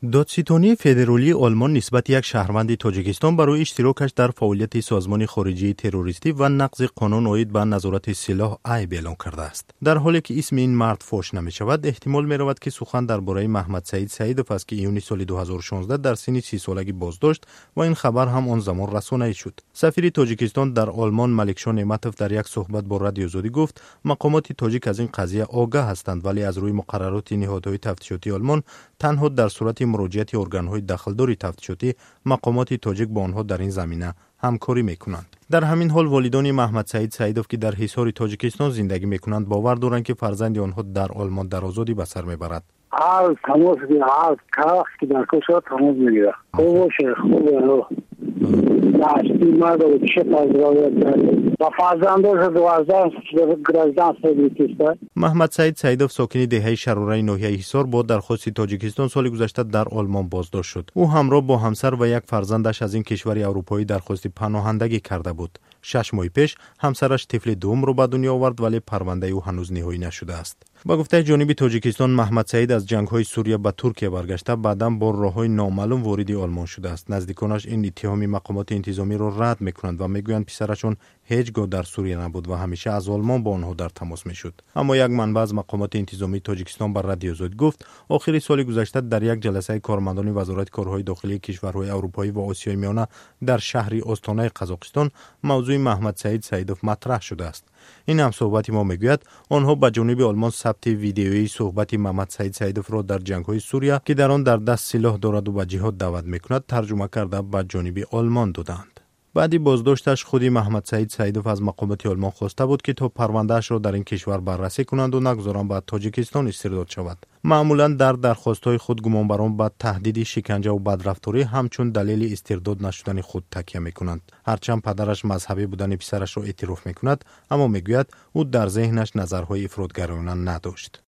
دادستانی فدرالی آلمان نسبت یک شهروند تاجیکستان برای اشتراکش در فعالیت سازمان خارجی تروریستی و نقض قانون عاید به نظارت سلاح عیب اعلام کرده است. در حالی که اسم این مرد فاش نمی شود، احتمال می رود که سخن درباره محمد سعید سعیدوف است که ایون سال 2016 در سن 30 سالگی بازداشت و این خبر هم آن زمان رسانه‌ای شد. سفیر تاجیکستان در آلمان ملکشاه نعمتوف در یک صحبت با رادیو آزادی گفت مقامات تاجیک از این قضیه آگاه هستند، ولی از روی مقررات نهادهای تفتیشاتی آلمان تنها در صورت مراجعه ارگان‌های دخلداری تفتیشاتی مقامات تاجیک با آنها در این زمینه همکاری میکنند. در همین حال والدان محمد سعید سعیدوف که در حصار تاجیکستان زندگی میکنند باور دارند که فرزند آنها در آلمان در آزادی به سر میبرد. هر تماس هر کاخ که در کشور تماس میگیره. خوب باشه، خوبه. داشتی مرد رو چه پذیرایی کرد. با فرزندش 12 گرازدان سیدیست. محمد سعید سعیدوف ساکن دهه شراره ناحیه حصار با درخواست تاجیکستان سال گذشته در آلمان بازداشت شد. او همراه با همسر و یک فرزندش از این کشور اروپایی درخواست پناهندگی کرده بود. 6 ماه پیش همسرش طفل دوم رو به دنیا آورد، ولی پرونده او هنوز نهایی نشده است. با گفته جانب تاجیکستان محمد سعید از جنگ‌های سوریه به ترکیه برگشته، بعداً با راه‌های نامعلوم وارد آلمان شده است. نزدیکانش این اتهام مقامات انتظامی را رد می‌کنند و می‌گویند پسرشون هیچگاه در سوریه نبود و همیشه از آلمان با آنها در تماس می‌شد. اما یک منبع از مقامات انتظامی تاجیکستان بر رادیو آزادی گفت آخر سال گذشته در یک جلسه کارمندان وزارت کارهای داخلی کشورهای اروپایی و آسیای میانه در شهر آستانه قزاقستان موضوع محمد سعید سعیدوف مطرح شده است. این هم صحبت ما میگوید آنها به جانب آلمان ثبت ویدیویی صحبت محمد سعید سعیدوف را در جنگ‌های سوریه که در آن در دست سلاح دارد و به جهاد دعوت میکند ترجمه کرده به جانب آلمان دادند. بعد بازداشتش خودی محمد سعید سعیدوف از مقامات آلمان خواسته بود که تا پروندهش را در این کشور بررسی کنند و نگذارند به تاجیکستان استرداد شود. معمولا در درخواست‌های خود گمانبران به تهدید شکنجه و بدرفتاری همچون دلیل استرداد نشدن خود تکیه می‌کنند. هرچند پدرش مذهبی بودن پسرش را اعتراف می‌کند، اما می‌گوید او در ذهنش نظرهای افراط‌گرایانه نداشت.